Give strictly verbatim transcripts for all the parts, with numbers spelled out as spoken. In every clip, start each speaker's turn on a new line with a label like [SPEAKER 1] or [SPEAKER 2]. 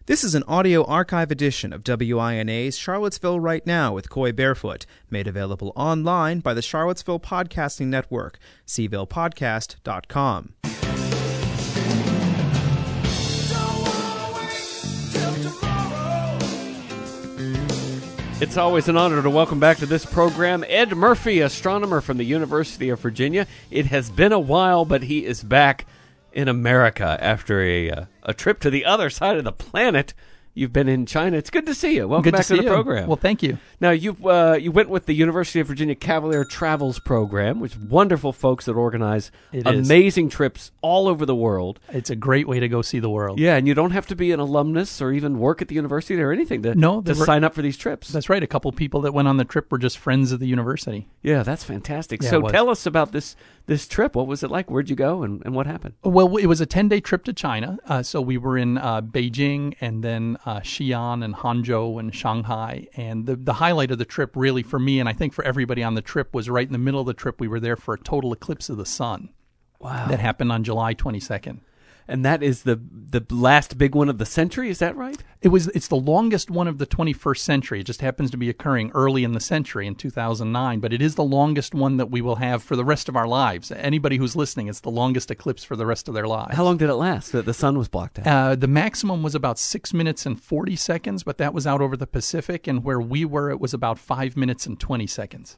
[SPEAKER 1] This is an audio archive edition of W I N A's Charlottesville Right Now with Coy Barefoot, made available online by the Charlottesville Podcasting Network, c ville podcast dot com.
[SPEAKER 2] It's always an honor to welcome back to this program Ed Murphy, astronomer from the University of Virginia. It has been a while, but he is back in America after a uh, a trip to the other side of the planet. You've been in China. It's good to see you. Welcome
[SPEAKER 3] good
[SPEAKER 2] back
[SPEAKER 3] to, see
[SPEAKER 2] to the
[SPEAKER 3] you.
[SPEAKER 2] program.
[SPEAKER 3] Well, thank you.
[SPEAKER 2] Now, you uh, you went with the University of Virginia Cavalier Travels Program, which wonderful folks that organize
[SPEAKER 3] It
[SPEAKER 2] amazing is. trips all over the world.
[SPEAKER 3] It's a great way to go see the world.
[SPEAKER 2] Yeah, and you don't have to be an alumnus or even work at the university or anything to,
[SPEAKER 3] no,
[SPEAKER 2] to
[SPEAKER 3] were,
[SPEAKER 2] sign up for these trips.
[SPEAKER 3] That's right. A couple people that went on the trip were just friends of the university.
[SPEAKER 2] Yeah, that's fantastic.
[SPEAKER 3] Yeah,
[SPEAKER 2] so tell us about this this trip. What was it like? Where'd you go, and, and what happened?
[SPEAKER 3] Well, it was a ten-day trip to China. Uh, so we were in uh, Beijing and then uh, Xi'an and Hangzhou and Shanghai. And the, the highlight of the trip really for me, and I think for everybody on the trip, was right in the middle of the trip. We were there for a total eclipse of the sun.
[SPEAKER 2] Wow.
[SPEAKER 3] That happened on July twenty-second.
[SPEAKER 2] And that is the the last big one of the century, is that right?
[SPEAKER 3] It was. It's the longest one of the twenty-first century. It just happens to be occurring early in the century in two thousand nine, but it is the longest one that we will have for the rest of our lives. Anybody who's listening, it's the longest eclipse for the rest of their lives.
[SPEAKER 2] How long did it last? The, the sun was blocked out?
[SPEAKER 3] Uh, the maximum was about six minutes and forty seconds, but that was out over the Pacific, and where we were, it was about five minutes and twenty seconds.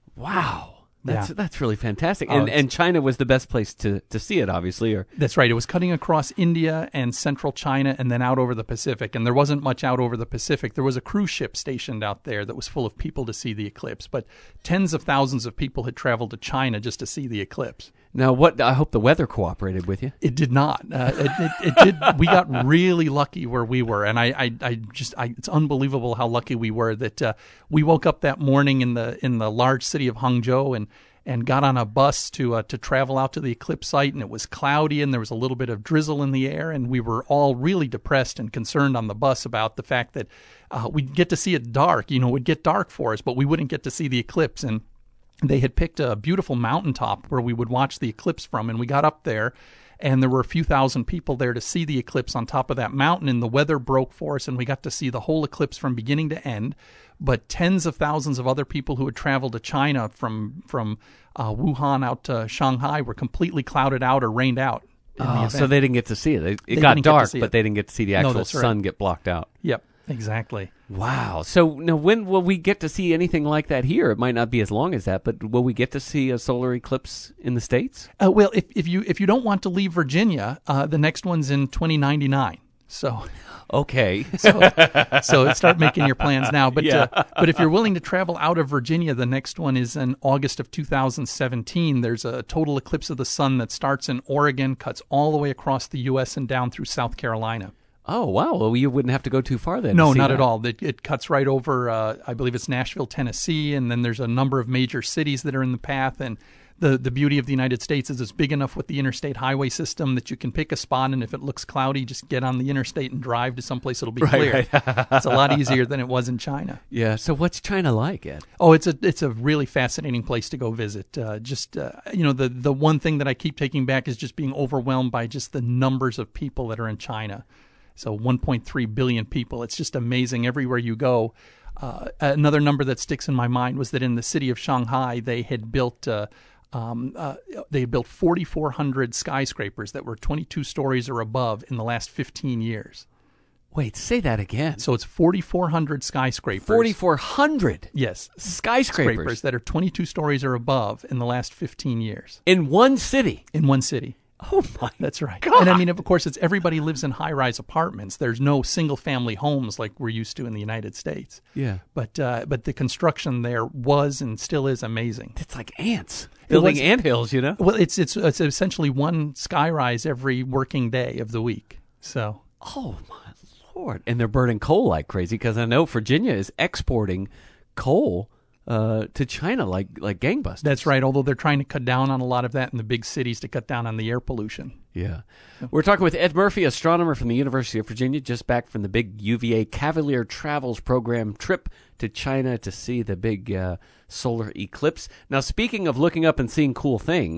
[SPEAKER 2] Wow. That's
[SPEAKER 3] Yeah.
[SPEAKER 2] that's really fantastic.
[SPEAKER 3] Oh,
[SPEAKER 2] And and China was the best place to, to see it, obviously. Or
[SPEAKER 3] That's right. It was cutting across India and central China and then out over the Pacific. And there wasn't much out over the Pacific. There was a cruise ship stationed out there that was full of people to see the eclipse. But tens of thousands of people had traveled to China just to see the eclipse.
[SPEAKER 2] Now, what I hope the weather cooperated with you.
[SPEAKER 3] It did not. Uh, it, it, it did. We got really lucky where we were, and I, I, I just, I, it's unbelievable how lucky we were that uh, we woke up that morning in the in the large city of Hangzhou and and got on a bus to uh, to travel out to the eclipse site, and it was cloudy and there was a little bit of drizzle in the air, and we were all really depressed and concerned on the bus about the fact that uh, we'd get to see it dark. You know, it would get dark for us, but we wouldn't get to see the eclipse. And they had picked a beautiful mountaintop where we would watch the eclipse from, and we got up there, and there were a few thousand people there to see the eclipse on top of that mountain, and the weather broke for us, and we got to see the whole eclipse from beginning to end. But tens of thousands of other people who had traveled to China from from uh, Wuhan out to Shanghai were completely clouded out or rained out. In the
[SPEAKER 2] Oh,
[SPEAKER 3] event.
[SPEAKER 2] so they didn't get to see it. It, it
[SPEAKER 3] They
[SPEAKER 2] got
[SPEAKER 3] didn't get to
[SPEAKER 2] dark,
[SPEAKER 3] see
[SPEAKER 2] but
[SPEAKER 3] it.
[SPEAKER 2] they didn't get to see the
[SPEAKER 3] No,
[SPEAKER 2] actual
[SPEAKER 3] that's right.
[SPEAKER 2] sun get blocked out.
[SPEAKER 3] Yep, exactly.
[SPEAKER 2] Wow. So now, when will we get to see anything like that here? It might not be as long as that, but will we get to see a solar eclipse in the States?
[SPEAKER 3] Uh, well, if, if you if you don't want to leave Virginia, uh, the next one's in twenty ninety-nine. So.
[SPEAKER 2] Okay.
[SPEAKER 3] so, so start making your plans now. But
[SPEAKER 2] Yeah.
[SPEAKER 3] uh, but if you're willing to travel out of Virginia, the next one is in August of two thousand seventeen. There's a total eclipse of the sun that starts in Oregon, cuts all the way across the U S and down through South Carolina.
[SPEAKER 2] Oh, wow. Well, you wouldn't have to go too far then.
[SPEAKER 3] No,
[SPEAKER 2] to see
[SPEAKER 3] not
[SPEAKER 2] that.
[SPEAKER 3] at all. It, it cuts right over, uh, I believe it's Nashville, Tennessee, and then there's a number of major cities that are in the path. And the, the beauty of the United States is it's big enough with the interstate highway system that you can pick a spot, and if it looks cloudy, just get on the interstate and drive to someplace it'll be
[SPEAKER 2] Right,
[SPEAKER 3] clear.
[SPEAKER 2] right.
[SPEAKER 3] It's a lot easier than it was in China.
[SPEAKER 2] Yeah. So what's China like, Ed?
[SPEAKER 3] Oh, it's a it's a really fascinating place to go visit. Uh, just uh, you know, the the one thing that I keep taking back is just being overwhelmed by just the numbers of people that are in China. So one point three billion people. It's just amazing everywhere you go. Uh, another number that sticks in my mind was that in the city of Shanghai, they had built uh, um, uh, they had built forty-four hundred skyscrapers that were twenty-two stories or above in the last fifteen years.
[SPEAKER 2] Wait, say that again.
[SPEAKER 3] So it's forty-four hundred skyscrapers.
[SPEAKER 2] forty-four hundred
[SPEAKER 3] Yes.
[SPEAKER 2] skyscrapers
[SPEAKER 3] Scrapers that are twenty-two stories or above in the last fifteen years
[SPEAKER 2] in one city.
[SPEAKER 3] in one city.
[SPEAKER 2] Oh, my
[SPEAKER 3] That's right.
[SPEAKER 2] God.
[SPEAKER 3] And I mean, of course, it's everybody lives in high-rise apartments. There's no single-family homes like we're used to in the United States.
[SPEAKER 2] Yeah.
[SPEAKER 3] But uh, but the construction there was and still is amazing.
[SPEAKER 2] It's like ants
[SPEAKER 3] It
[SPEAKER 2] building
[SPEAKER 3] was-
[SPEAKER 2] anthills, you know?
[SPEAKER 3] Well, it's it's it's essentially one skyrise every working day of the week. So
[SPEAKER 2] Oh, my Lord. And they're burning coal like crazy because I know Virginia is exporting coal uh, to China like like gangbusters.
[SPEAKER 3] that's right. Although they're trying to cut down on a lot of that in the big cities to cut down on the air pollution.
[SPEAKER 2] Yeah. We're talking with Ed Murphy, astronomer from the University of Virginia, just back from the big U V A Cavalier Travels program trip to China to see the big uh, solar eclipse. Now, speaking of looking up and seeing cool things,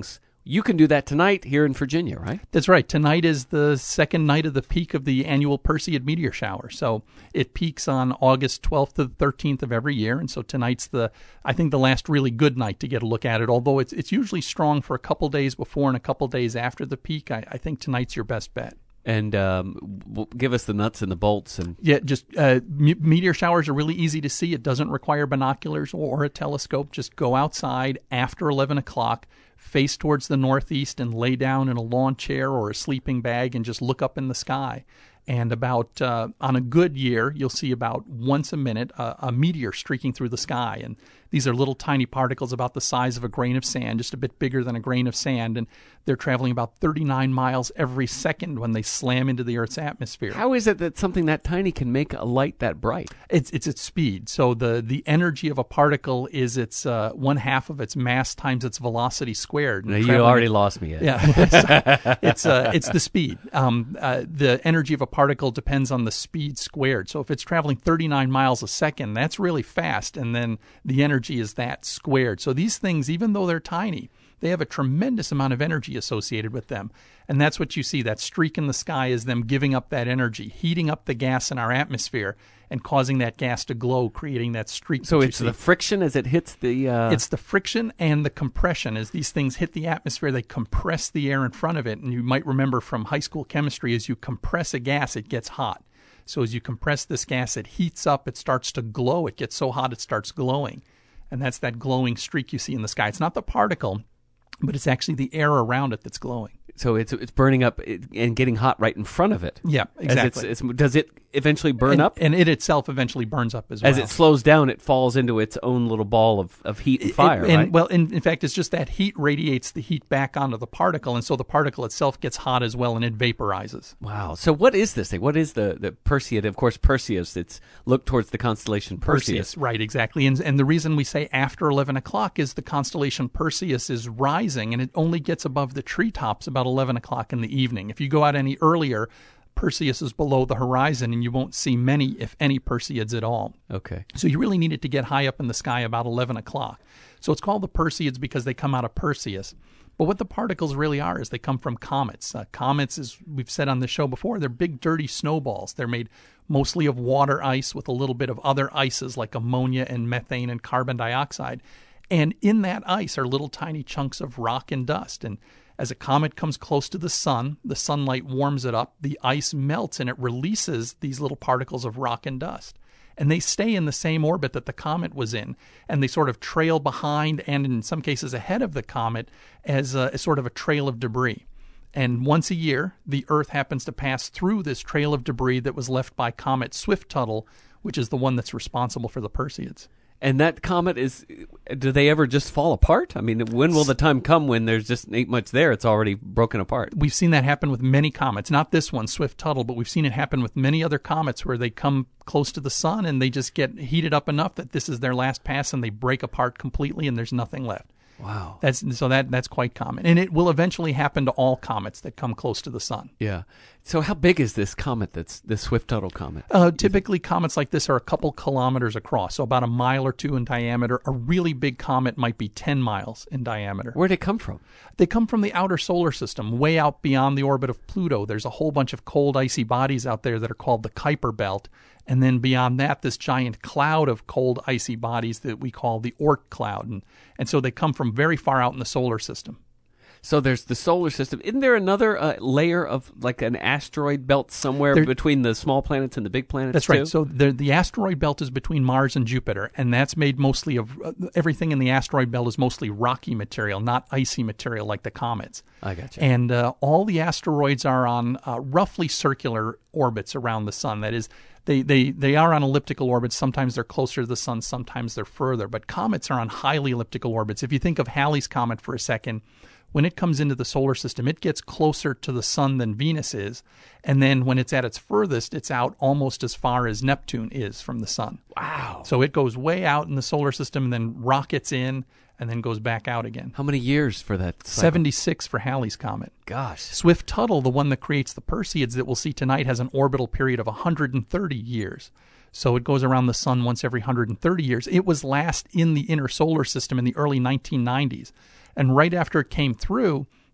[SPEAKER 2] you can do that tonight here in Virginia, right?
[SPEAKER 3] That's right. Tonight is the second night of the peak of the annual Perseid meteor shower. So it peaks on August twelfth to the thirteenth of every year. And so tonight's the, I think, the last really good night to get a look at it. Although it's it's usually strong for a couple days before and a couple days after the peak. I, I think tonight's your best bet.
[SPEAKER 2] And um, w- give us the nuts and the bolts. And
[SPEAKER 3] yeah, just uh, me- meteor showers are really easy to see. It doesn't require binoculars or a telescope. Just go outside after eleven o'clock, face towards the northeast, and lay down in a lawn chair or a sleeping bag and just look up in the sky. And about uh, on a good year, you'll see about once a minute uh, a meteor streaking through the sky. And these are little tiny particles about the size of a grain of sand, just a bit bigger than a grain of sand. And they're traveling about thirty-nine miles every second when they slam into the Earth's atmosphere.
[SPEAKER 2] How is it that something that tiny can make a light that bright?
[SPEAKER 3] It's it's its speed. So the, the energy of a particle is its uh, one half of its mass times its velocity squared.
[SPEAKER 2] No, you already lost me. Ed.
[SPEAKER 3] Yeah, it's it's, uh, it's the speed. Um, uh, the energy of a particle depends on the speed squared. So if it's traveling thirty-nine miles a second, that's really fast, and then the energy is that squared. So these things, even though they're tiny, they have a tremendous amount of energy associated with them. And that's what you see. That streak in the sky is them giving up that energy, heating up the gas in our atmosphere and causing that gas to glow, creating that streak.
[SPEAKER 2] So
[SPEAKER 3] that
[SPEAKER 2] it's
[SPEAKER 3] you see.
[SPEAKER 2] the friction as it hits the... Uh...
[SPEAKER 3] It's the friction and the compression. As these things hit the atmosphere, they compress the air in front of it. And you might remember from high school chemistry, as you compress a gas, it gets hot. So as you compress this gas, it heats up, it starts to glow. It gets so hot it starts glowing. And that's that glowing streak you see in the sky. It's not the particle, but it's actually the air around it that's glowing.
[SPEAKER 2] So it's it's burning up and getting hot right in front of it.
[SPEAKER 3] Yeah, exactly.
[SPEAKER 2] It's, it's, does it eventually burn
[SPEAKER 3] and,
[SPEAKER 2] up?
[SPEAKER 3] And it itself eventually burns up as well.
[SPEAKER 2] As it slows down, it falls into its own little ball of, of heat and fire,
[SPEAKER 3] it, and,
[SPEAKER 2] right?
[SPEAKER 3] Well, in, in fact, it's just that heat radiates the heat back onto the particle, and so the particle itself gets hot as well, and it vaporizes.
[SPEAKER 2] Wow. So what is this thing? What is the, the Perseid? Of course, Perseus. It's looked towards the constellation Perseus.
[SPEAKER 3] Perseus, right, exactly. And, and the reason we say after eleven o'clock is the constellation Perseus is rising, and it only gets above the treetops about eleven o'clock in the evening. If you go out any earlier, Perseus is below the horizon, and you won't see many, if any, Perseids at all.
[SPEAKER 2] Okay.
[SPEAKER 3] So you really need it to get high up in the sky about eleven o'clock. So it's called the Perseids because they come out of Perseus. But what the particles really are is they come from comets. Uh, comets, as we've said on the show before, they're big, dirty snowballs. They're made mostly of water ice with a little bit of other ices like ammonia and methane and carbon dioxide. And in that ice are little tiny chunks of rock and dust. And as a comet comes close to the sun, the sunlight warms it up, the ice melts, and it releases these little particles of rock and dust. And they stay in the same orbit that the comet was in, and they sort of trail behind and in some cases ahead of the comet as a, as sort of a trail of debris. And once a year, the Earth happens to pass through this trail of debris that was left by Comet Swift-Tuttle, which is the one that's responsible for the Perseids.
[SPEAKER 2] And that comet is, do they ever just fall apart? I mean, when will the time come when there's just ain't much there? It's already broken apart.
[SPEAKER 3] We've seen that happen with many comets. Not this one, Swift-Tuttle, but we've seen it happen with many other comets where they come close to the sun and they just get heated up enough that this is their last pass and they break apart completely and there's nothing left.
[SPEAKER 2] Wow.
[SPEAKER 3] That's so that that's quite common. And it will eventually happen to all comets that come close to the sun.
[SPEAKER 2] Yeah. So how big is this comet that's this Swift-Tuttle comet?
[SPEAKER 3] Uh, typically, comets like this are a couple kilometers across, so about a mile or two in diameter. A really big comet might be ten miles in diameter.
[SPEAKER 2] Where'd it come from?
[SPEAKER 3] They come from the outer solar system, way out beyond the orbit of Pluto. There's a whole bunch of cold, icy bodies out there that are called the Kuiper Belt. And then beyond that, this giant cloud of cold, icy bodies that we call the Oort cloud. And, and so they come from very far out in the solar system.
[SPEAKER 2] So there's the solar system. Isn't there another uh, layer of like an asteroid belt somewhere
[SPEAKER 3] there,
[SPEAKER 2] between the small planets and the big planets?
[SPEAKER 3] That's
[SPEAKER 2] too?
[SPEAKER 3] right. So the, the asteroid belt is between Mars and Jupiter, and that's made mostly of uh, everything in the asteroid belt is mostly rocky material, not icy material like the comets.
[SPEAKER 2] I got you.
[SPEAKER 3] And uh, all the asteroids are on uh, roughly circular orbits around the sun. That is, They, they they are on elliptical orbits. Sometimes they're closer to the sun, sometimes they're further. But comets are on highly elliptical orbits. If you think of Halley's Comet for a second, when it comes into the solar system, it gets closer to the sun than Venus is. And then when it's at its furthest, it's out almost as far as Neptune is from the sun.
[SPEAKER 2] Wow.
[SPEAKER 3] So it goes way out in the solar system and then rockets in and then goes back out again.
[SPEAKER 2] How many years for that cycle?
[SPEAKER 3] seventy-six for Halley's Comet.
[SPEAKER 2] Gosh.
[SPEAKER 3] Swift-Tuttle, the one that creates the Perseids that we'll see tonight, has an orbital period of one hundred thirty years. So it goes around the sun once every one hundred thirty years. It was last in the inner solar system in the early nineteen nineties. And right after it came through,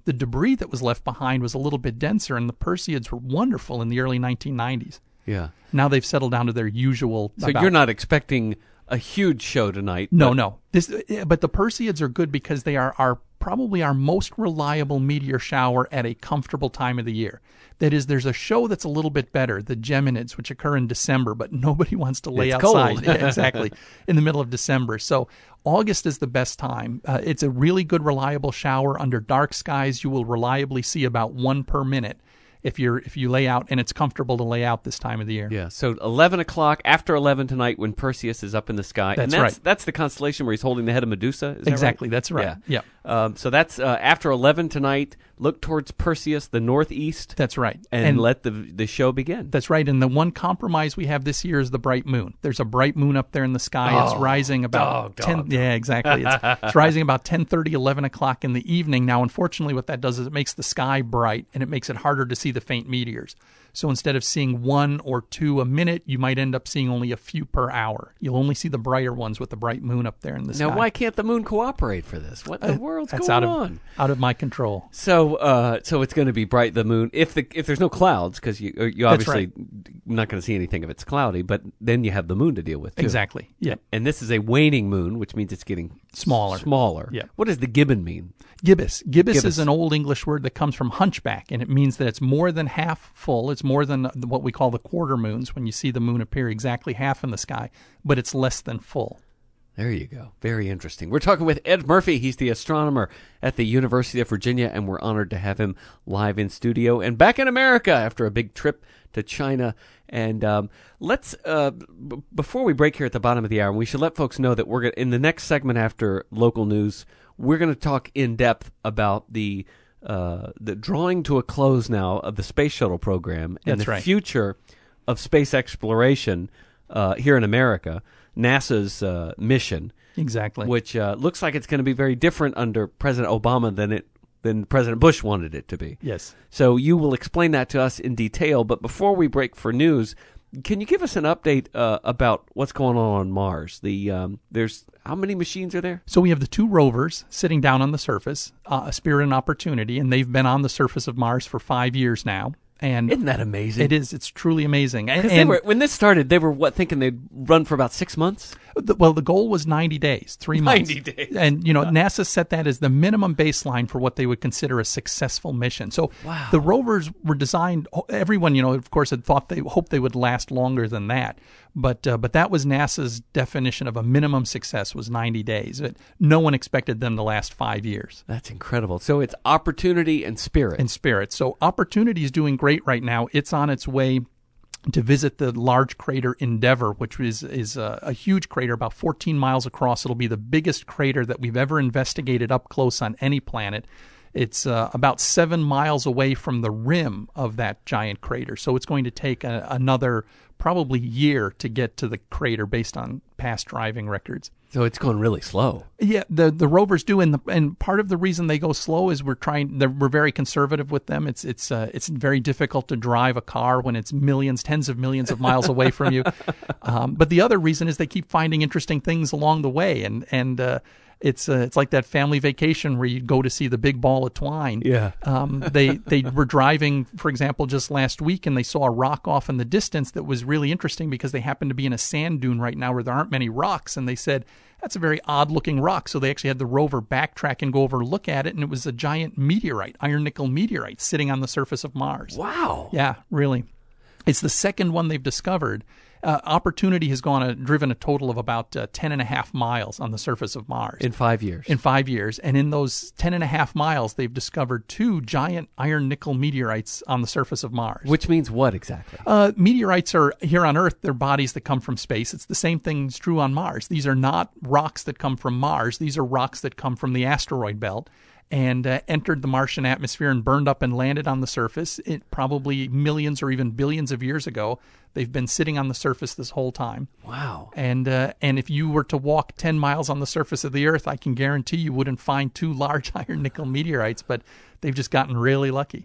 [SPEAKER 3] The debris that was left behind was a little bit denser, and the Perseids were wonderful in the early nineteen nineties.
[SPEAKER 2] Yeah.
[SPEAKER 3] Now they've settled down to their usual.
[SPEAKER 2] So
[SPEAKER 3] about,
[SPEAKER 2] you're not expecting a huge show tonight?
[SPEAKER 3] No,
[SPEAKER 2] but...
[SPEAKER 3] no. This, but the Perseids are good because they are, are probably our most reliable meteor shower at a comfortable time of the year. That is, there's a show that's a little bit better, the Geminids, which occur in December, but nobody wants to lay
[SPEAKER 2] it's
[SPEAKER 3] outside.
[SPEAKER 2] Cold.
[SPEAKER 3] Yeah, exactly, in the middle of December. So August is the best time. Uh, it's a really good, reliable shower. Under dark skies, you will reliably see about one per minute if you're if you lay out, and it's comfortable to lay out this time of the year.
[SPEAKER 2] Yeah, so eleven o'clock, after eleven tonight, when Perseus is up in the sky.
[SPEAKER 3] That's
[SPEAKER 2] and that's
[SPEAKER 3] right.
[SPEAKER 2] That's the constellation where he's holding the head of Medusa, is that
[SPEAKER 3] Exactly,
[SPEAKER 2] right?
[SPEAKER 3] that's right.
[SPEAKER 2] Yeah.
[SPEAKER 3] Yeah.
[SPEAKER 2] Um, so that's uh, after eleven tonight. Look towards Perseus, the northeast.
[SPEAKER 3] That's right.
[SPEAKER 2] And,
[SPEAKER 3] And-
[SPEAKER 2] let the the show begin.
[SPEAKER 3] That's right. And the one compromise we have this year is the bright moon. There's a bright moon up there in the sky.
[SPEAKER 2] Oh,
[SPEAKER 3] it's rising about
[SPEAKER 2] dog,
[SPEAKER 3] ten.
[SPEAKER 2] dog.
[SPEAKER 3] Yeah, exactly. It's, it's rising about ten thirty, eleven o'clock in the evening. Now, unfortunately, what that does is it makes the sky bright, and it makes it harder to see the faint meteors. So instead of seeing one or two a minute, you might end up seeing only a few per hour. You'll only see the brighter ones with the bright moon up there in the sky.
[SPEAKER 2] Now, why can't the moon cooperate for this? What in the world's
[SPEAKER 3] That's
[SPEAKER 2] going
[SPEAKER 3] out of
[SPEAKER 2] on?
[SPEAKER 3] out of my control.
[SPEAKER 2] So, uh, so it's going to be bright, the moon. If the if there's no clouds, because you you
[SPEAKER 3] That's
[SPEAKER 2] obviously not going to see anything if it's cloudy. But then you have the moon to deal with too.
[SPEAKER 3] Exactly. Yeah.
[SPEAKER 2] And this is a waning moon, which means it's getting
[SPEAKER 3] Smaller.
[SPEAKER 2] Smaller.
[SPEAKER 3] Yeah.
[SPEAKER 2] What does the gibbon mean?
[SPEAKER 3] Gibbous. Gibbous.
[SPEAKER 2] Gibbous.
[SPEAKER 3] is an old English word that comes from hunchback, and it means that it's more than half full. It's more than what we call the quarter moons, when you see the moon appear exactly half in the sky, but it's less than full.
[SPEAKER 2] There you go. Very interesting. We're talking with Ed Murphy. He's the astronomer at the University of Virginia, and we're honored to have him live in studio and back in America after a big trip to China. And um, let's, uh, b- before we break here at the bottom of the hour, we should let folks know that we're gonna, in the next segment after local news, we're going to talk in depth about the uh, the drawing to a close now of the space shuttle program and
[SPEAKER 3] That's
[SPEAKER 2] the
[SPEAKER 3] right.
[SPEAKER 2] future of space exploration uh, here in America. NASA's uh, mission,
[SPEAKER 3] Exactly.
[SPEAKER 2] which uh, looks like it's going to be very different under President Obama than it than President Bush wanted it to be.
[SPEAKER 3] Yes.
[SPEAKER 2] So you will explain that to us in detail. But before we break for news, can you give us an update uh, about what's going on on Mars? The um, there's how many machines are there?
[SPEAKER 3] So we have the two rovers sitting down on the surface, uh, Spirit and Opportunity, and they've been on the surface of Mars for five years now. And
[SPEAKER 2] Isn't that amazing?
[SPEAKER 3] it is. It's truly amazing. And,
[SPEAKER 2] 'Cause they
[SPEAKER 3] and
[SPEAKER 2] were, when this started, they were what thinking they'd run for about six months.
[SPEAKER 3] the, well, the goal was ninety days, three months.
[SPEAKER 2] ninety days.
[SPEAKER 3] And, you know, NASA set that as the minimum baseline for what they would consider a successful mission. So
[SPEAKER 2] Wow.
[SPEAKER 3] the rovers were designed, everyone, you know, of course, had thought they hoped they would last longer than that. But uh, but that was NASA's definition of a minimum success was ninety days. But no one expected them to last five years.
[SPEAKER 2] That's incredible. So it's Opportunity and Spirit.
[SPEAKER 3] And Spirit. So Opportunity is doing great right now. It's on its way to visit the large crater Endeavour, which is is a, a huge crater, about fourteen miles across. It'll be the biggest crater that we've ever investigated up close on any planet. It's uh, about seven miles away from the rim of that giant crater. So it's going to take a, another probably year to get to the crater based on past driving records.
[SPEAKER 2] So it's going really slow.
[SPEAKER 3] Yeah, the the rovers do, and the, and part of the reason they go slow is we're trying. We're very conservative with them. It's it's uh, it's very difficult to drive a car when it's millions, tens of millions of miles away from you. Um, but the other reason is they keep finding interesting things along the way, and and uh, it's uh, it's like that family vacation where you go to see the big ball of twine.
[SPEAKER 2] Yeah.
[SPEAKER 3] Um, they they were driving, for example, just last week, and they saw a rock off in the distance that was really interesting because they happened to be in a sand dune right now where there aren't many rocks, and they said, that's a very odd-looking rock. So they actually had the rover backtrack and go over and look at it, and it was a giant meteorite, iron-nickel meteorite, sitting on the surface of Mars.
[SPEAKER 2] Wow.
[SPEAKER 3] Yeah, really. It's the second one they've discovered. Uh, Opportunity has gone a, driven a total of about uh, ten and a half miles on the surface of Mars.
[SPEAKER 2] In five years.
[SPEAKER 3] In five years. And in those ten and a half miles, they've discovered two giant iron-nickel meteorites on the surface of Mars.
[SPEAKER 2] Which means what exactly?
[SPEAKER 3] Uh, meteorites are, here on Earth, they're bodies that come from space. It's the same thing that's true on Mars. These are not rocks that come from Mars. These are rocks that come from the asteroid belt and uh, entered the Martian atmosphere and burned up and landed on the surface. It probably millions or even billions of years ago. They've been sitting on the surface this whole time.
[SPEAKER 2] Wow.
[SPEAKER 3] And uh, and if you were to walk ten miles on the surface of the Earth, I can guarantee you wouldn't find two large iron-nickel meteorites, but they've just gotten really lucky.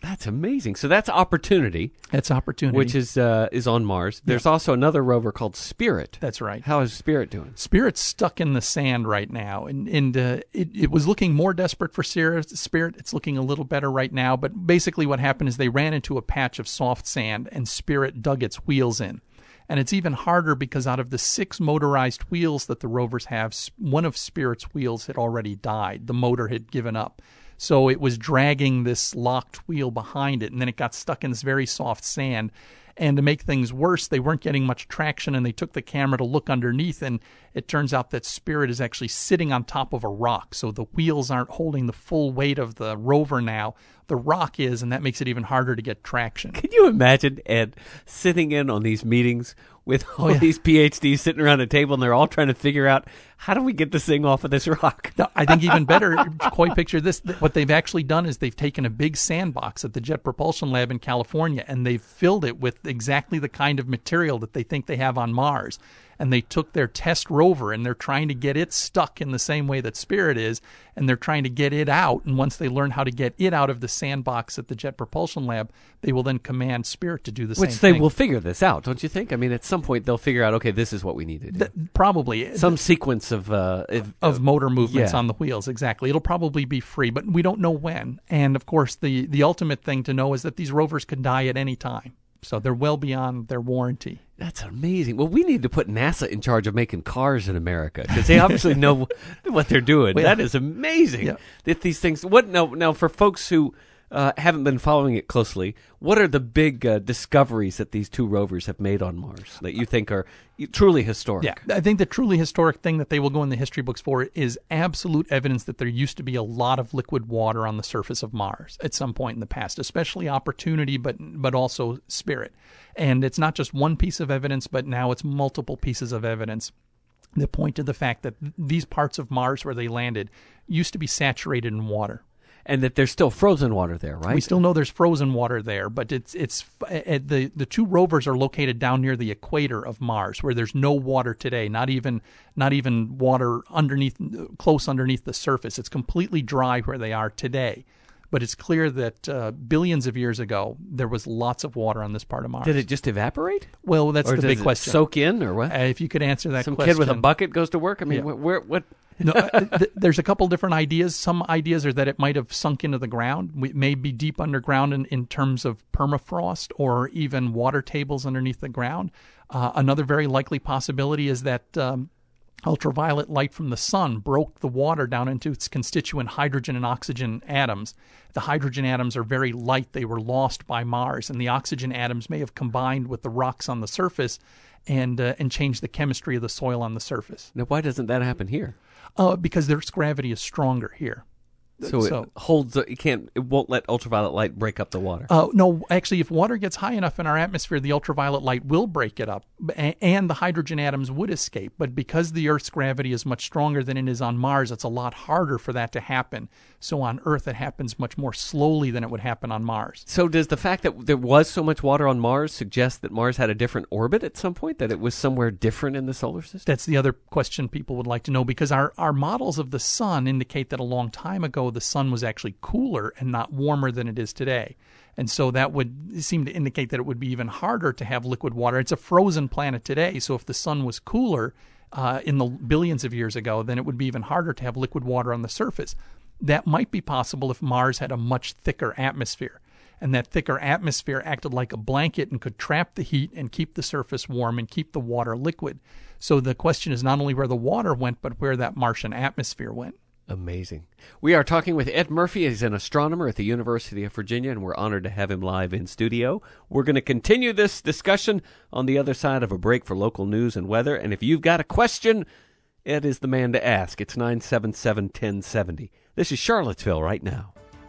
[SPEAKER 2] That's amazing. So that's Opportunity.
[SPEAKER 3] That's Opportunity.
[SPEAKER 2] Which is uh, is on Mars. There's yeah. also another rover called Spirit.
[SPEAKER 3] That's right.
[SPEAKER 2] How is Spirit doing?
[SPEAKER 3] Spirit's stuck in the sand right now. And, and uh, it, it was looking more desperate for Spirit. It's looking a little better right now. But basically what happened is they ran into a patch of soft sand, and Spirit dug its wheels in. And it's even harder because out of the six motorized wheels that the rovers have, one of Spirit's wheels had already died. The motor had given up. So it was dragging this locked wheel behind it, and then it got stuck in this very soft sand. And to make things worse, they weren't getting much traction, and they took the camera to look underneath, and it turns out that Spirit is actually sitting on top of a rock. So the wheels aren't holding the full weight of the rover now. The rock is, and that makes it even harder to get traction.
[SPEAKER 2] Can you imagine, Ed, sitting in on these meetings with all oh, yeah. these P H Ds sitting around a table, and they're all trying to figure out, how do we get this thing off of this rock?
[SPEAKER 3] No, I think even better, Coy, picture this. What they've actually done is they've taken a big sandbox at the Jet Propulsion Lab in California, and they've filled it with exactly the kind of material that they think they have on Mars. And they took their test rover, and they're trying to get it stuck in the same way that Spirit is, and they're trying to get it out. And once they learn how to get it out of the sandbox at the Jet Propulsion Lab, they will then command Spirit to do the
[SPEAKER 2] Which
[SPEAKER 3] same thing.
[SPEAKER 2] Which they will figure this out, don't you think? I mean, at some point they'll figure out, okay, this is what we need to do.
[SPEAKER 3] The, probably.
[SPEAKER 2] Some the, sequence of... Uh,
[SPEAKER 3] of, of motor movements yeah. on the wheels, exactly. It'll probably be free, but we don't know when. And, of course, the, the ultimate thing to know is that these rovers could die at any time. So they're well beyond their warranty.
[SPEAKER 2] That's amazing. Well, we need to put NASA in charge of making cars in America, because they obviously know what they're doing. Well, that is amazing. Yeah. That these things. What now? Now, for folks who uh, haven't been following it closely, what are the big uh, discoveries that these two rovers have made on Mars that you think are truly historic?
[SPEAKER 3] Yeah, I think the truly historic thing that they will go in the history books for is absolute evidence that there used to be a lot of liquid water on the surface of Mars at some point in the past, especially Opportunity, but but also Spirit. And it's not just one piece of evidence, but now it's multiple pieces of evidence that point to the fact that these parts of Mars where they landed used to be saturated in water.
[SPEAKER 2] And that there's still frozen water there, right?
[SPEAKER 3] We still know there's frozen water there, but it's it's uh, the the two rovers are located down near the equator of Mars, where there's no water today, not even not even water underneath, close underneath the surface. It's completely dry where they are today. But it's clear that uh, billions of years ago, there was lots of water on this part of Mars.
[SPEAKER 2] Did it just evaporate?
[SPEAKER 3] Well, that's
[SPEAKER 2] or
[SPEAKER 3] the
[SPEAKER 2] does
[SPEAKER 3] big
[SPEAKER 2] it
[SPEAKER 3] question.
[SPEAKER 2] Soak in, or what?
[SPEAKER 3] Uh, if you could answer that
[SPEAKER 2] Some
[SPEAKER 3] question.
[SPEAKER 2] Some kid with a bucket goes to work? I mean,
[SPEAKER 3] yeah.
[SPEAKER 2] where, what?
[SPEAKER 3] no, uh, th- there's a couple different ideas. Some ideas are that it might have sunk into the ground. It may be deep underground in, in terms of permafrost or even water tables underneath the ground. Uh, another very likely possibility is that um, ultraviolet light from the sun broke the water down into its constituent hydrogen and oxygen atoms. The hydrogen atoms are very light. They were lost by Mars, and the oxygen atoms may have combined with the rocks on the surface and uh, and changed the chemistry of the soil on the surface.
[SPEAKER 2] Now, why doesn't that happen here?
[SPEAKER 3] Uh, because the Earth's gravity is stronger here.
[SPEAKER 2] So, so it holds. It can't. It won't let ultraviolet light break up the water.
[SPEAKER 3] Uh, no, actually, if water gets high enough in our atmosphere, the ultraviolet light will break it up, and the hydrogen atoms would escape. But because the Earth's gravity is much stronger than it is on Mars, it's a lot harder for that to happen. So on Earth, it happens much more slowly than it would happen on Mars.
[SPEAKER 2] So does the fact that there was so much water on Mars suggest that Mars had a different orbit at some point? That it was somewhere different in the solar system?
[SPEAKER 3] That's the other question people would like to know, because our, our models of the sun indicate that a long time ago the sun was actually cooler and not warmer than it is today. And so that would seem to indicate that it would be even harder to have liquid water. It's a frozen planet today, so if the sun was cooler uh, in the billions of years ago, then it would be even harder to have liquid water on the surface. That might be possible if Mars had a much thicker atmosphere, and that thicker atmosphere acted like a blanket and could trap the heat and keep the surface warm and keep the water liquid. So the question is not only where the water went, but where that Martian atmosphere went.
[SPEAKER 2] Amazing. We are talking with Ed Murphy. He's an astronomer at the University of Virginia, and we're honored to have him live in studio. We're going to continue this discussion on the other side of a break for local news and weather. And if you've got a question, Ed is the man to ask. It's nine seven seven, one oh seven oh. This is Charlottesville right now.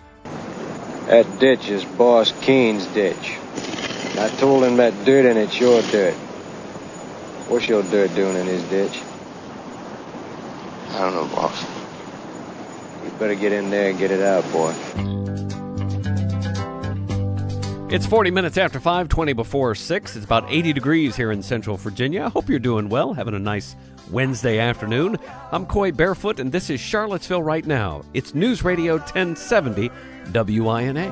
[SPEAKER 4] That ditch is Boss Keene's ditch. I told him that dirt in it's your dirt. What's your dirt doing in his ditch?
[SPEAKER 5] I don't know, boss.
[SPEAKER 4] You better get in there and get it out, boy.
[SPEAKER 2] It's forty minutes after five, twenty before six. It's about eighty degrees here in Central Virginia. I hope you're doing well, having a nice Wednesday afternoon. I'm Coy Barefoot, and this is Charlottesville Right Now. It's News Radio ten seventy W I N A.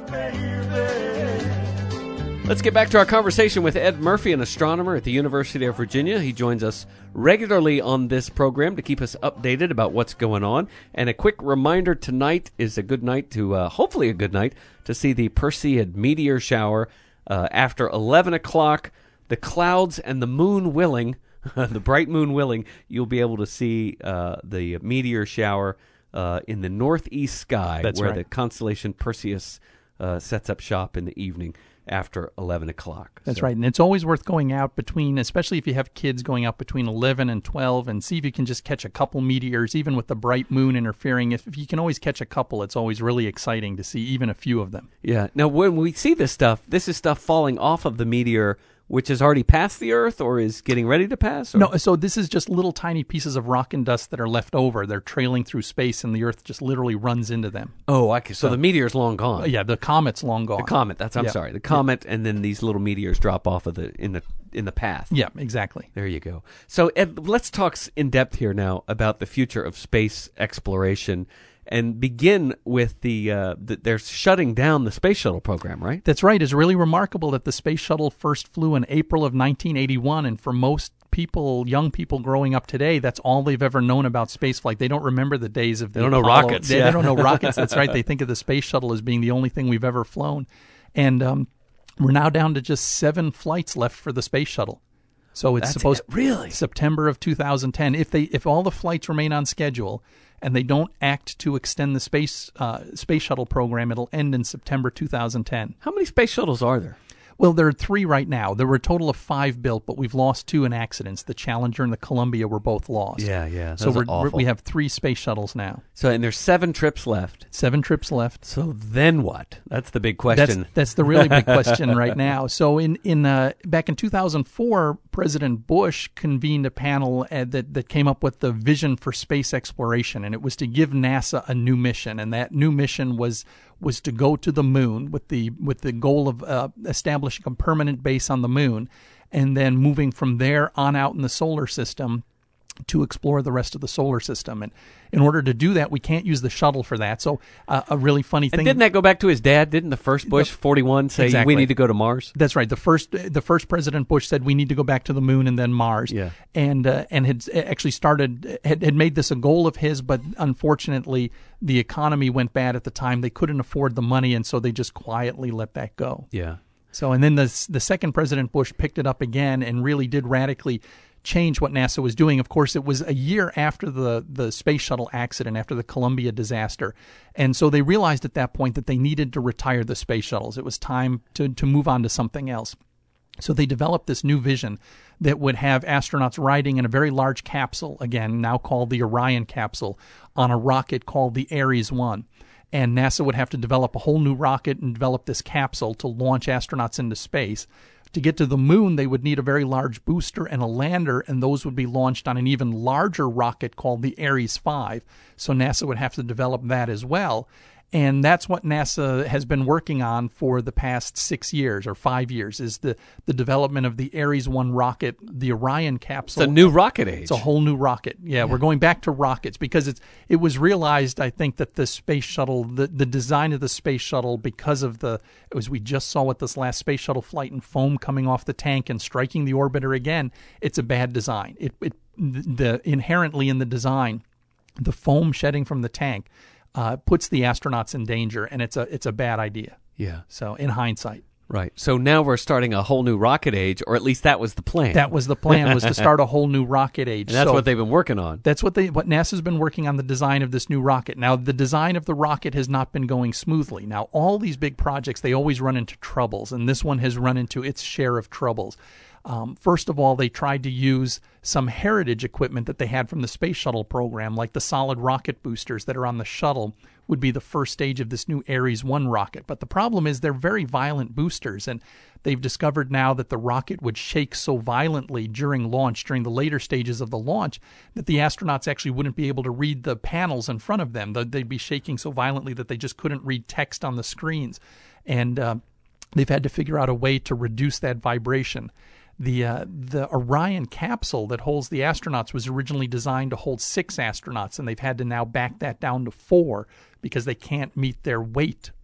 [SPEAKER 2] Let's get back to our conversation with Ed Murphy, an astronomer at the University of Virginia. He joins us regularly on this program to keep us updated about what's going on. And a quick reminder, tonight is a good night to, uh, hopefully a good night, to see the Perseid meteor shower uh, after eleven o'clock. The clouds and the moon willing, the bright moon willing, you'll be able to see uh, the meteor shower uh, in the northeast sky.
[SPEAKER 3] That's
[SPEAKER 2] where
[SPEAKER 3] right.
[SPEAKER 2] the constellation Perseus uh, sets up shop in the evening after eleven o'clock.
[SPEAKER 3] That's
[SPEAKER 2] So-
[SPEAKER 3] right. And it's always worth going out between, especially if you have kids, going out between eleven and twelve and see if you can just catch a couple meteors, even with the bright moon interfering. If, if you can always catch a couple, it's always really exciting to see even a few of them.
[SPEAKER 2] Yeah. Now, when we see this stuff, this is stuff falling off of the meteor, which has already passed the Earth or is getting ready to pass? Or?
[SPEAKER 3] No, so this is just little tiny pieces of rock and dust that are left over. They're trailing through space, and the Earth just literally runs into them.
[SPEAKER 2] Oh, okay. So, the meteor's long gone.
[SPEAKER 3] Uh, yeah, the comet's long gone.
[SPEAKER 2] The comet. That's. I'm
[SPEAKER 3] Yeah.
[SPEAKER 2] sorry. The comet, and then these little meteors drop off of the in the in the path.
[SPEAKER 3] Yeah, exactly.
[SPEAKER 2] There you go. So, Ed, let's talk s- in depth here now about the future of space exploration, and begin with the, uh, the they're shutting down the space shuttle program, right?
[SPEAKER 3] That's right. It's really remarkable that the space shuttle first flew in April of nineteen eighty-one, and for most people, young people growing up today, that's all they've ever known about spaceflight. They don't remember the days of the
[SPEAKER 2] They don't know
[SPEAKER 3] Apollo-
[SPEAKER 2] rockets,
[SPEAKER 3] They,
[SPEAKER 2] yeah.
[SPEAKER 3] they don't know rockets. That's right. They think of the space shuttle as being the only thing we've ever flown, and um, we're now down to just seven flights left for the space shuttle. So it's
[SPEAKER 2] That's
[SPEAKER 3] supposed
[SPEAKER 2] it, really?
[SPEAKER 3] September of two thousand ten. If they if all the flights remain on schedule and they don't act to extend the space uh, space shuttle program, it'll end in September two thousand ten.
[SPEAKER 2] How many space shuttles are there?
[SPEAKER 3] Well, there are three right now. There were a total of five built, but we've lost two in accidents. The Challenger and the Columbia were both lost.
[SPEAKER 2] Yeah, yeah.
[SPEAKER 3] So
[SPEAKER 2] those
[SPEAKER 3] we're,
[SPEAKER 2] are awful.
[SPEAKER 3] we have three space shuttles now.
[SPEAKER 2] So, and there's seven trips left.
[SPEAKER 3] Seven trips left.
[SPEAKER 2] So then what? That's the big
[SPEAKER 3] That's
[SPEAKER 2] question.
[SPEAKER 3] that's the really big question right now. So in in uh, back in two thousand four, President Bush convened a panel uh, that that came up with the vision for space exploration, and it was to give NASA a new mission, and that new mission was was to go to the moon with the with the goal of uh, establishing a permanent base on the moon, and then moving from there on out in the solar system to explore the rest of the solar system. And in order to do that, we can't use the shuttle for that. So uh, a really funny
[SPEAKER 2] and
[SPEAKER 3] thing.
[SPEAKER 2] didn't that go back to his dad? Didn't the first Bush, forty-one, say
[SPEAKER 3] Exactly.
[SPEAKER 2] we need to go to Mars?
[SPEAKER 3] That's right. The first the first President Bush said we need to go back to the moon and then Mars.
[SPEAKER 2] Yeah.
[SPEAKER 3] And uh, and had actually started had, had made this a goal of his, but unfortunately the economy went bad at the time. They couldn't afford the money, and so they just quietly let that go.
[SPEAKER 2] Yeah.
[SPEAKER 3] So and then the the second President Bush picked it up again and really did radically change what NASA was doing. Of course, it was a year after the, the space shuttle accident, after the Columbia disaster. And so they realized at that point that they needed to retire the space shuttles. It was time to, to move on to something else. So they developed this new vision that would have astronauts riding in a very large capsule, again, now called the Orion capsule, on a rocket called the Ares one. And NASA would have to develop a whole new rocket and develop this capsule to launch astronauts into space. To get to the moon, they would need a very large booster and a lander, and those would be launched on an even larger rocket called the Ares five. So NASA would have to develop that as well. And that's what NASA has been working on for the past six years or five years, is the, the development of the Ares one rocket, the Orion capsule.
[SPEAKER 2] It's a new rocket age.
[SPEAKER 3] It's a whole new rocket. Yeah, yeah, we're going back to rockets because it's it was realized, I think, that the space shuttle, the, the design of the space shuttle, because of the, as we just saw with this last space shuttle flight and foam coming off the tank and striking the orbiter again, it's a bad design. It, it the inherently in the design, the foam shedding from the tank uh, puts the astronauts in danger, and it's a it's a bad idea.
[SPEAKER 2] Yeah.
[SPEAKER 3] So in hindsight.
[SPEAKER 2] Right. So now we're starting a whole new rocket age, or at least that was the plan.
[SPEAKER 3] That was the plan, was to start a whole new rocket age.
[SPEAKER 2] And that's
[SPEAKER 3] so,
[SPEAKER 2] what they've been working on.
[SPEAKER 3] That's what they what NASA's been working on, the design of this new rocket. Now, the design of the rocket has not been going smoothly. Now, all these big projects, they always run into troubles, and this one has run into its share of troubles. Um, first of all, they tried to use some heritage equipment that they had from the space shuttle program, like the solid rocket boosters that are on the shuttle would be the first stage of this new Ares one rocket. But the problem is they're very violent boosters, and they've discovered now that the rocket would shake so violently during launch, during the later stages of the launch, that the astronauts actually wouldn't be able to read the panels in front of them. They'd be shaking so violently that they just couldn't read text on the screens. And uh, they've had to figure out a way to reduce that vibration. The uh, the Orion capsule that holds the astronauts was originally designed to hold six astronauts, and they've had to now back that down to four because they can't meet their weight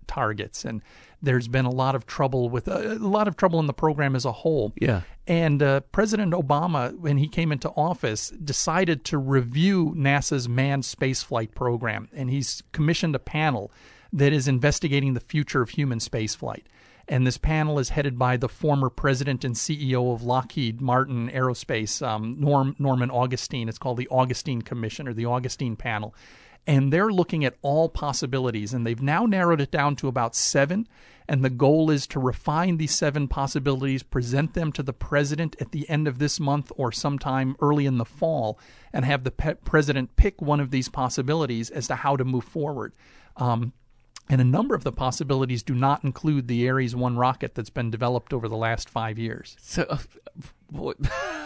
[SPEAKER 3] targets. And there's been a lot of trouble with uh, a lot of trouble in the program as a whole.
[SPEAKER 2] Yeah.
[SPEAKER 3] And uh, President Obama, when he came into office, decided to review NASA's manned spaceflight program, and he's commissioned a panel that is investigating the future of human spaceflight. And this panel is headed by the former president and C E O of Lockheed Martin Aerospace, um, Norm, Norman Augustine. It's called the Augustine Commission or the Augustine Panel. And they're looking at all possibilities, and they've now narrowed it down to about seven. And the goal is to refine these seven possibilities, present them to the president at the end of this month or sometime early in the fall, and have the pe- president pick one of these possibilities as to how to move forward. Um, and a number of the possibilities do not include the Ares one rocket that's been developed over the last five years.
[SPEAKER 2] So, uh, boy.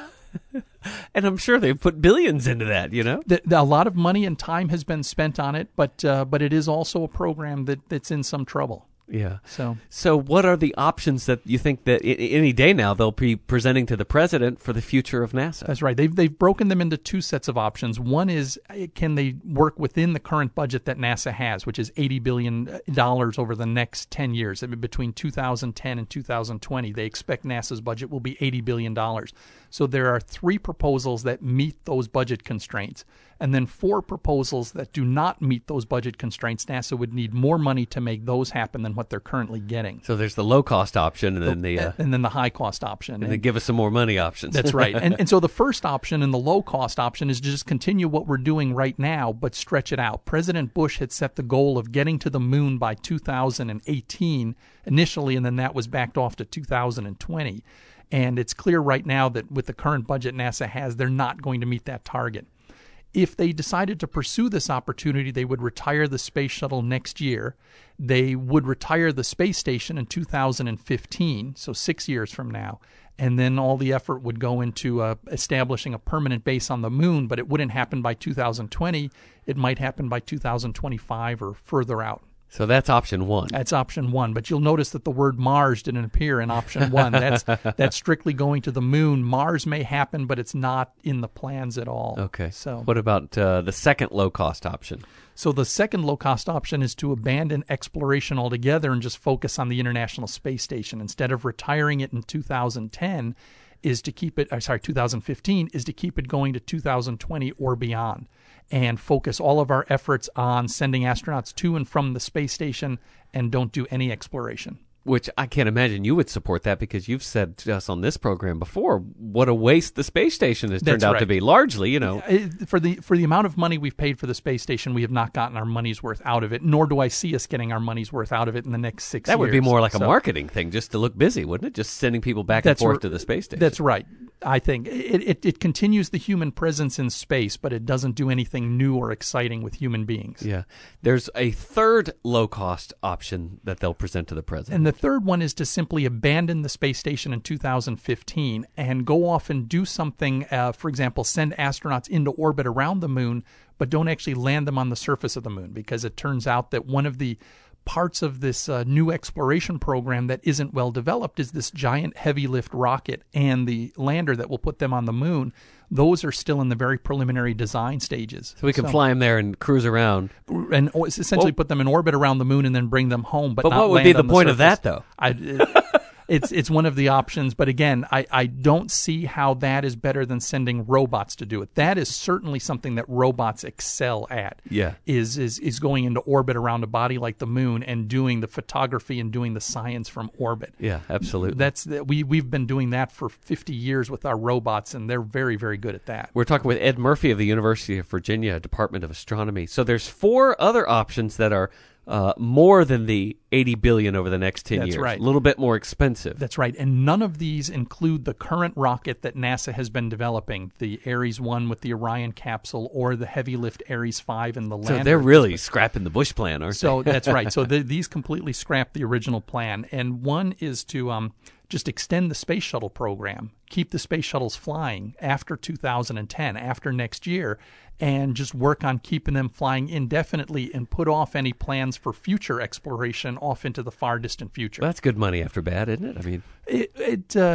[SPEAKER 2] And I'm sure they've put billions into that, you know?
[SPEAKER 3] The, the, a lot of money and time has been spent on it, but uh, but it is also a program that, that's in some trouble.
[SPEAKER 2] Yeah.
[SPEAKER 3] So,
[SPEAKER 2] so what are the options that you think that I- any day now they'll be presenting to the president for the future of NASA?
[SPEAKER 3] That's right. They've they've broken them into two sets of options. One is, can they work within the current budget that NASA has, which is eighty billion dollars over the next ten years. I mean, between two thousand ten and two thousand twenty, they expect NASA's budget will be eighty billion dollars. So there are three proposals that meet those budget constraints, and then four proposals that do not meet those budget constraints. NASA would need more money to make those happen than what they're currently getting.
[SPEAKER 2] So there's the low-cost option and then the... Uh,
[SPEAKER 3] and then the high-cost option.
[SPEAKER 2] and then give us some more money options.
[SPEAKER 3] That's right. And and so the first option and the low-cost option is to just continue what we're doing right now, but stretch it out. President Bush had set the goal of getting to the moon by two thousand eighteen initially, and then that was backed off to two thousand twenty. And it's clear right now that with the current budget NASA has, they're not going to meet that target. If they decided to pursue this opportunity, they would retire the space shuttle next year. They would retire the space station in two thousand fifteen, so six years from now. And then all the effort would go into uh, establishing a permanent base on the moon, but it wouldn't happen by two thousand twenty. It might happen by two thousand twenty-five or further out.
[SPEAKER 2] So that's option one.
[SPEAKER 3] That's option one. But you'll notice that the word Mars didn't appear in option one. That's that's strictly going to the moon. Mars may happen, but it's not in the plans at all.
[SPEAKER 2] Okay.
[SPEAKER 3] So
[SPEAKER 2] what about uh, the second low-cost option?
[SPEAKER 3] So the second low-cost option is to abandon exploration altogether and just focus on the International Space Station. Instead of retiring it in two thousand ten, is to keep it, or sorry, two thousand fifteen, is to keep it going to two thousand twenty or beyond, and focus all of our efforts on sending astronauts to and from the space station and don't do any exploration.
[SPEAKER 2] Which I can't imagine you would support that, because you've said to us on this program before what a waste the space station has turned
[SPEAKER 3] That's
[SPEAKER 2] out
[SPEAKER 3] right.
[SPEAKER 2] to be. Largely, you know.
[SPEAKER 3] For the for the amount of money we've paid for the space station, we have not gotten our money's worth out of it, nor do I see us getting our money's worth out of it in the next six
[SPEAKER 2] That
[SPEAKER 3] years.
[SPEAKER 2] would be more like a
[SPEAKER 3] So-
[SPEAKER 2] marketing thing, just to look busy, wouldn't it? Just sending people back and
[SPEAKER 3] That's
[SPEAKER 2] forth
[SPEAKER 3] r-
[SPEAKER 2] to the space station.
[SPEAKER 3] That's right. I think it, it, it continues the human presence in space, but it doesn't do anything new or exciting with human beings.
[SPEAKER 2] Yeah. There's a third low-cost option that they'll present to the president.
[SPEAKER 3] And the third one is to simply abandon the space station in two thousand fifteen and go off and do something, uh, for example, send astronauts into orbit around the moon, but don't actually land them on the surface of the moon, because it turns out that one of the parts of this uh, new exploration program that isn't well developed is this giant heavy lift rocket and the lander that will put them on the moon. Those are still in the very preliminary design stages.
[SPEAKER 2] So we can fly them there and cruise around.
[SPEAKER 3] And essentially
[SPEAKER 2] Well-
[SPEAKER 3] put them in orbit around the moon and then bring them home. But,
[SPEAKER 2] But
[SPEAKER 3] not
[SPEAKER 2] what would
[SPEAKER 3] land
[SPEAKER 2] be the
[SPEAKER 3] on
[SPEAKER 2] point of
[SPEAKER 3] surface.
[SPEAKER 2] that, though?
[SPEAKER 3] I, it, it's it's one of the options. But again, I, I don't see how that is better than sending robots to do it. That is certainly something that robots excel at.
[SPEAKER 2] Yeah.
[SPEAKER 3] Is is is going into orbit around a body like the moon and doing the photography and doing the science from orbit.
[SPEAKER 2] Yeah, absolutely.
[SPEAKER 3] That's the, we we've been doing that for fifty years with our robots, and they're very very good at that.
[SPEAKER 2] We're talking with Ed Murphy of the University of Virginia Department of Astronomy. So there's four other options that are uh, more than the eighty billion dollars over the next ten
[SPEAKER 3] That's
[SPEAKER 2] years.
[SPEAKER 3] right.
[SPEAKER 2] A little bit more expensive.
[SPEAKER 3] That's right. And none of these include the current rocket that NASA has been developing, the Ares one with the Orion capsule or the heavy lift Ares five and the lander.
[SPEAKER 2] So they're really scrapping the Bush plan, aren't
[SPEAKER 3] So
[SPEAKER 2] they?
[SPEAKER 3] that's right. So the, these completely scrap the original plan. And one is to um, just extend the space shuttle program, keep the space shuttles flying after two thousand ten, after next year, and just work on keeping them flying indefinitely and put off any plans for future exploration off into the far distant future.
[SPEAKER 2] That's good money after bad, isn't it? I mean,
[SPEAKER 3] It, it uh,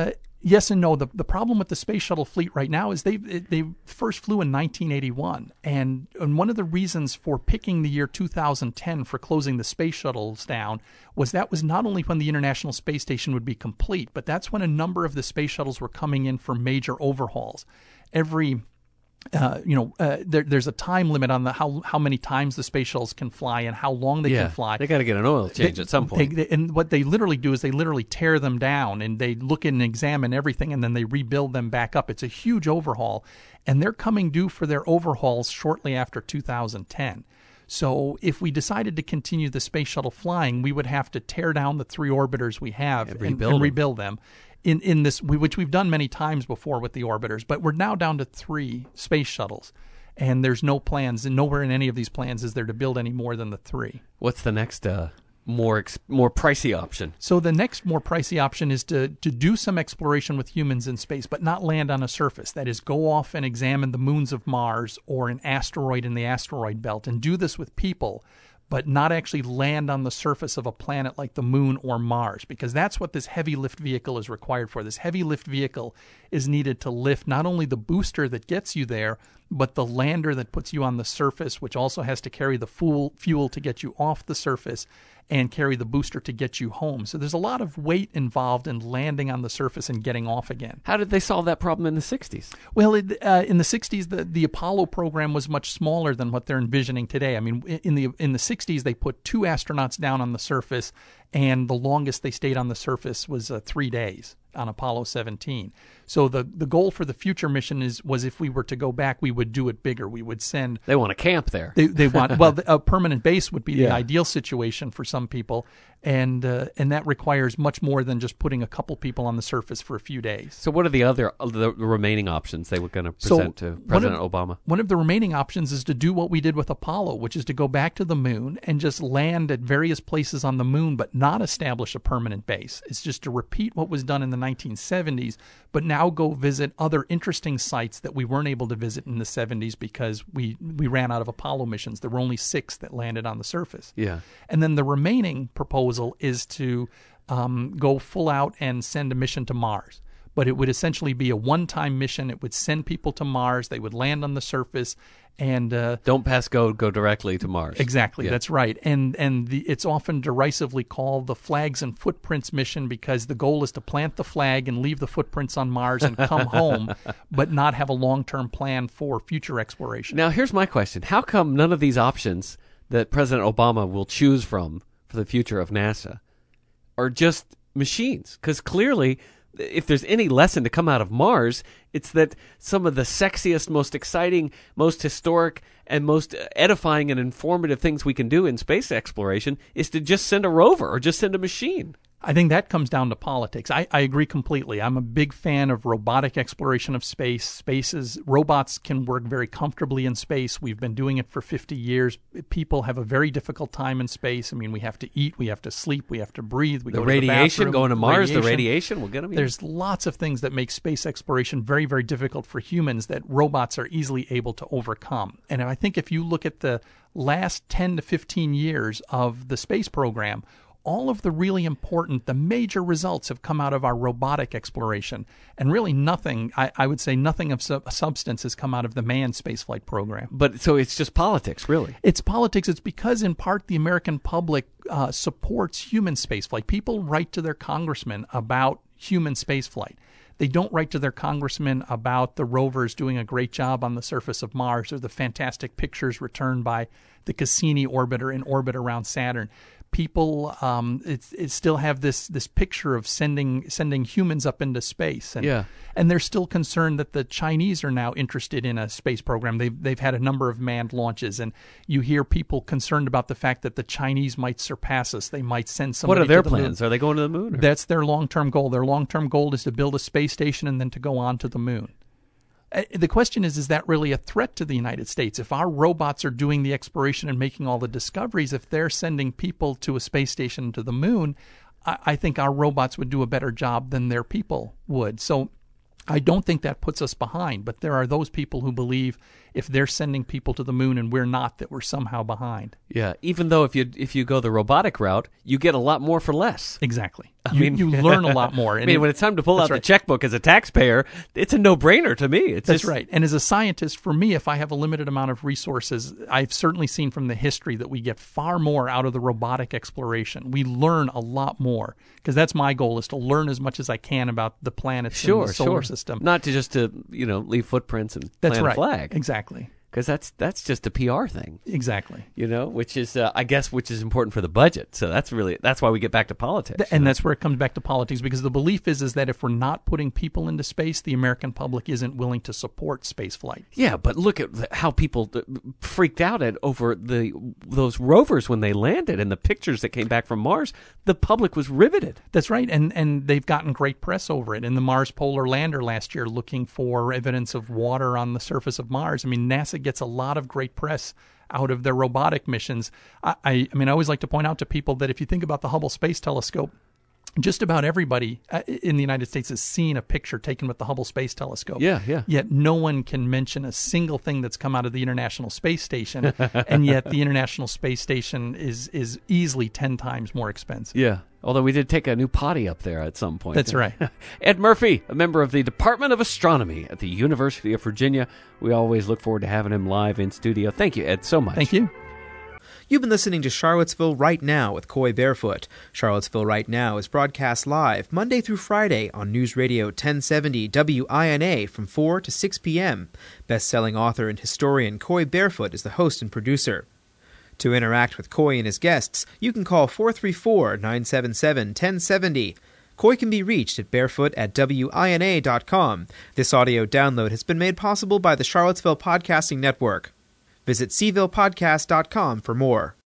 [SPEAKER 3] Yes and no. The the problem with the space shuttle fleet right now is they they first flew in nineteen eighty-one, and and one of the reasons for picking the year two thousand ten for closing the space shuttles down was that was not only when the International Space Station would be complete, but that's when a number of the space shuttles were coming in for major overhauls. Every Uh, you know, uh, there, there's a time limit on the how how many times the space shuttles can fly and how long they
[SPEAKER 2] yeah,
[SPEAKER 3] can fly.
[SPEAKER 2] They got to get an oil change
[SPEAKER 3] They-
[SPEAKER 2] at some point.
[SPEAKER 3] they- they- and what they literally do is they literally tear them down and they look and examine everything and then they rebuild them back up. It's a huge overhaul, and they're coming due for their overhauls shortly after two thousand ten. So if we decided to continue the space shuttle flying, we would have to tear down the three orbiters we have
[SPEAKER 2] And
[SPEAKER 3] and,
[SPEAKER 2] rebuild
[SPEAKER 3] and
[SPEAKER 2] them.
[SPEAKER 3] rebuild them. In in this, we, which we've done many times before with the orbiters, but we're now down to three space shuttles, and there's no plans, and nowhere in any of these plans is there to build any more than the three.
[SPEAKER 2] What's the next uh, more ex- more pricey option?
[SPEAKER 3] So the next more pricey option is to to do some exploration with humans in space, but not land on a surface. That is, go off and examine the moons of Mars or an asteroid in the asteroid belt, and do this with people, but not actually land on the surface of a planet like the moon or Mars, because that's what this heavy lift vehicle is required for. This heavy lift vehicle is needed to lift not only the booster that gets you there, but the lander that puts you on the surface, which also has to carry the fuel, fuel to get you off the surface and carry the booster to get you home. So there's a lot of weight involved in landing on the surface and getting off again.
[SPEAKER 2] How did they solve that problem in the sixties?
[SPEAKER 3] Well, it, uh, in the sixties, the, the Apollo program was much smaller than what they're envisioning today. I mean, in the in the sixties, they put two astronauts down on the surface, and the longest they stayed on the surface was uh, three days on Apollo seventeen. So the, the goal for the future mission is was if we were to go back, we would do it bigger. We would send...
[SPEAKER 2] They want to camp there.
[SPEAKER 3] They they want well a permanent base would be the
[SPEAKER 2] Yeah.
[SPEAKER 3] ideal situation for some people, and uh, and that requires much more than just putting a couple people on the surface for a few days.
[SPEAKER 2] So what are the other the remaining options they were going to
[SPEAKER 3] So
[SPEAKER 2] present to
[SPEAKER 3] one
[SPEAKER 2] President
[SPEAKER 3] of-
[SPEAKER 2] Obama?
[SPEAKER 3] One of the remaining options is to do what we did with Apollo, which is to go back to the moon and just land at various places on the moon, but not establish a permanent base. It's just to repeat what was done in the nineteen seventies, but now go visit other interesting sites that we weren't able to visit in the seventies because we, we ran out of Apollo missions. There were only six that landed on the surface.
[SPEAKER 2] Yeah.
[SPEAKER 3] And then the remaining proposal is to um, go full out and send a mission to Mars. But it would essentially be a one-time mission. It would send people to Mars. They would land on the surface, and uh,
[SPEAKER 2] Don't pass go, go directly to Mars.
[SPEAKER 3] exactly,
[SPEAKER 2] Yeah.
[SPEAKER 3] that's right. And and the, it's often derisively called the Flags and Footprints mission because the goal is to plant the flag and leave the footprints on Mars and come home, but not have a long-term plan for future exploration.
[SPEAKER 2] Now, here's my question. How come none of these options that President Obama will choose from for the future of NASA are just machines? Because clearly, if there's any lesson to come out of Mars, it's that some of the sexiest, most exciting, most historic, and most edifying and informative things we can do in space exploration is to just send a rover or just send a machine.
[SPEAKER 3] I think that comes down to politics. I, I agree completely. I'm a big fan of robotic exploration of space. Spaces, robots can work very comfortably in space. We've been doing it for fifty years. People have a very difficult time in space. I mean, we have to eat, we have to sleep, we have to breathe. We
[SPEAKER 2] The
[SPEAKER 3] go
[SPEAKER 2] radiation,
[SPEAKER 3] to the bathroom,
[SPEAKER 2] going to Mars, the
[SPEAKER 3] radiation.
[SPEAKER 2] radiation will get them.
[SPEAKER 3] There's lots of things that make space exploration very, very difficult for humans that robots are easily able to overcome. And I think if you look at the last ten to fifteen years of the space program, all of the really important, the major results have come out of our robotic exploration. And really nothing, I, I would say nothing of sub- substance has come out of the manned spaceflight program.
[SPEAKER 2] But so it's just politics, really.
[SPEAKER 3] It's politics. It's because, in part, the American public uh, supports human spaceflight. People write to their congressmen about human spaceflight. They don't write to their congressmen about the rovers doing a great job on the surface of Mars or the fantastic pictures returned by the Cassini orbiter in orbit around Saturn. People um, it's, it still have this this picture of sending sending humans up into space, and
[SPEAKER 2] Yeah.
[SPEAKER 3] and they're still concerned that the Chinese are now interested in a space program. They've they've had a number of manned launches, and you hear people concerned about the fact that the Chinese might surpass us. They might send somebody.
[SPEAKER 2] What are their
[SPEAKER 3] to the moon.
[SPEAKER 2] plans? Are they going to the moon? or-
[SPEAKER 3] That's their long-term goal. Their long-term goal is to build a space station and then to go on to the moon. Uh, The question is, is that really a threat to the United States? If our robots are doing the exploration and making all the discoveries, if they're sending people to a space station to the moon, I, I think our robots would do a better job than their people would. So I don't think that puts us behind, but there are those people who believe if they're sending people to the moon and we're not, that we're somehow behind.
[SPEAKER 2] Yeah, even though if you if you go the robotic route, you get a lot more for less.
[SPEAKER 3] Exactly.
[SPEAKER 2] I
[SPEAKER 3] you,
[SPEAKER 2] mean,
[SPEAKER 3] you learn a lot more.
[SPEAKER 2] I
[SPEAKER 3] And
[SPEAKER 2] mean,
[SPEAKER 3] it-
[SPEAKER 2] when it's time to pull out
[SPEAKER 3] that's
[SPEAKER 2] the
[SPEAKER 3] right.
[SPEAKER 2] checkbook as a taxpayer, it's a no-brainer to me. It's
[SPEAKER 3] That's
[SPEAKER 2] just,
[SPEAKER 3] right. And as a scientist, for me, if I have a limited amount of resources, I've certainly seen from the history that we get far more out of the robotic exploration. We learn a lot more because that's my goal, is to learn as much as I can about the planets
[SPEAKER 2] Sure,
[SPEAKER 3] and the solar
[SPEAKER 2] sure.
[SPEAKER 3] system.
[SPEAKER 2] Not to just to, you know, leave footprints and
[SPEAKER 3] That's
[SPEAKER 2] plant
[SPEAKER 3] right.
[SPEAKER 2] a flag.
[SPEAKER 3] Exactly.
[SPEAKER 2] Because that's, that's just a P R thing.
[SPEAKER 3] Exactly.
[SPEAKER 2] You know, which is, uh, I guess, which is important for the budget. So that's really, that's why we get back to politics.
[SPEAKER 3] Th- And that's where it comes back to politics, because the belief is is that if we're not putting people into space, the American public isn't willing to support space flight.
[SPEAKER 2] Yeah, but look at the- how people uh, freaked out at over the those rovers when they landed and the pictures that came back from Mars. The public was riveted.
[SPEAKER 3] That's right, and and they've gotten great press over it. In the Mars Polar Lander last year, looking for evidence of water on the surface of Mars. I mean, NASA gets a lot of great press out of their robotic missions. I, I, I mean, I always like to point out to people that if you think about the Hubble Space Telescope, just about everybody uh, in the United States has seen a picture taken with the Hubble Space Telescope.
[SPEAKER 2] Yeah, yeah.
[SPEAKER 3] Yet no one can mention a single thing that's come out of the International Space Station, and yet the International Space Station is is easily ten times more expensive.
[SPEAKER 2] Yeah. Although we did take a new potty up there at some point.
[SPEAKER 3] That's right.
[SPEAKER 2] Ed Murphy, a member of the Department of Astronomy at the University of Virginia. We always look forward to having him live in studio. Thank you, Ed, so much.
[SPEAKER 3] Thank you.
[SPEAKER 1] You've been listening to Charlottesville Right Now with Coy Barefoot. Charlottesville Right Now is broadcast live Monday through Friday on News Radio ten seventy W I N A from four to six p.m. Best-selling author and historian Coy Barefoot is the host and producer. To interact with Coy and his guests, you can call four three four, nine seven seven, one zero seven zero. Coy can be reached at barefoot at W I N A dot com. This audio download has been made possible by the Charlottesville Podcasting Network. Visit C ville podcast dot com for more.